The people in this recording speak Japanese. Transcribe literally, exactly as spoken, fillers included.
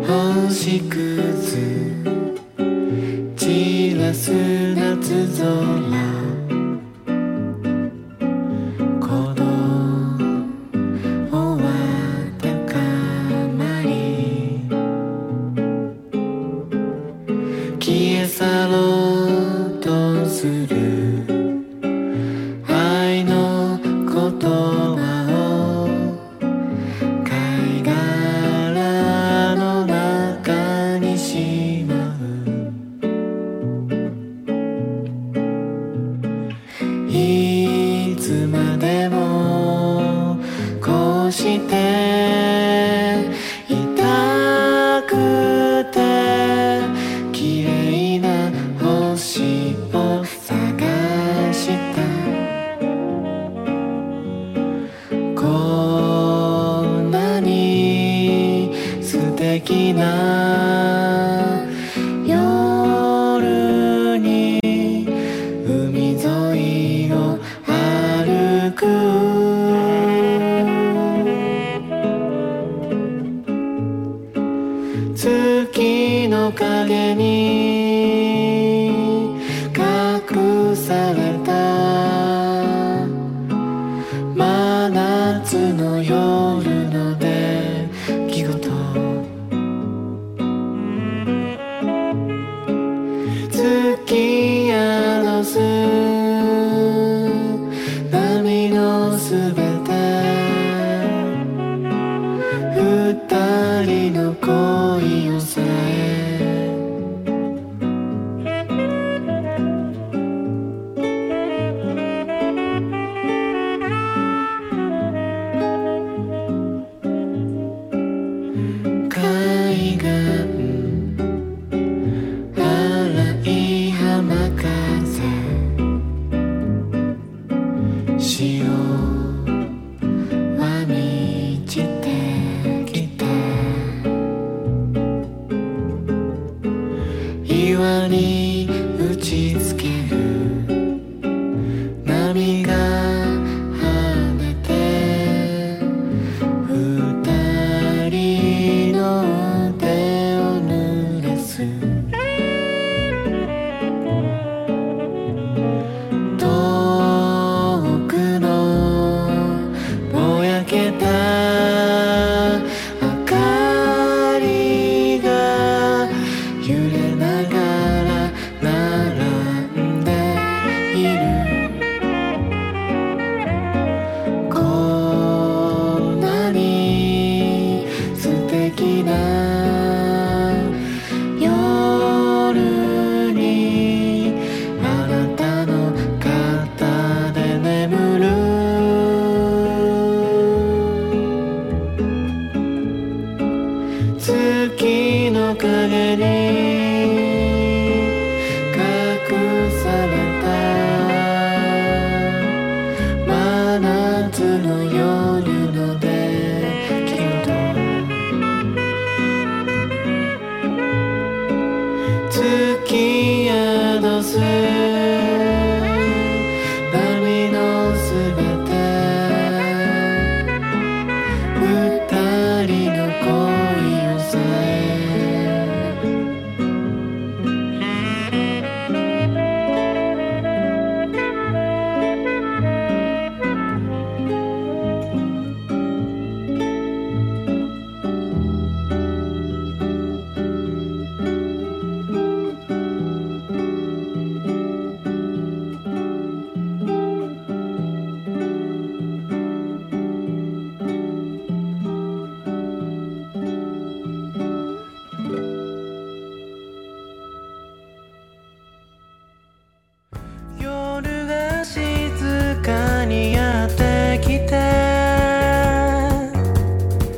星屑散らす夏空、鼓動は高まり消え去ろうとする愛の言葉を貝殻の中にしまう。いつまでもこうしていたくて綺麗な星を探したこんなに素敵な夜に海沿いを歩く月の影に隠された真夏の夜の出来事、突き宿す波のすべて、二人の恋をさえ海岸荒い浜風潮は満ちてきて岩に打ちつける波が跳ねて二人の手を濡らす。遠くのぼやけた明かりが揺れながら並んでいる。こんなに素敵な夜にあなたの肩で眠る。月の影に隠された真夏の夜の出来事、突き宿す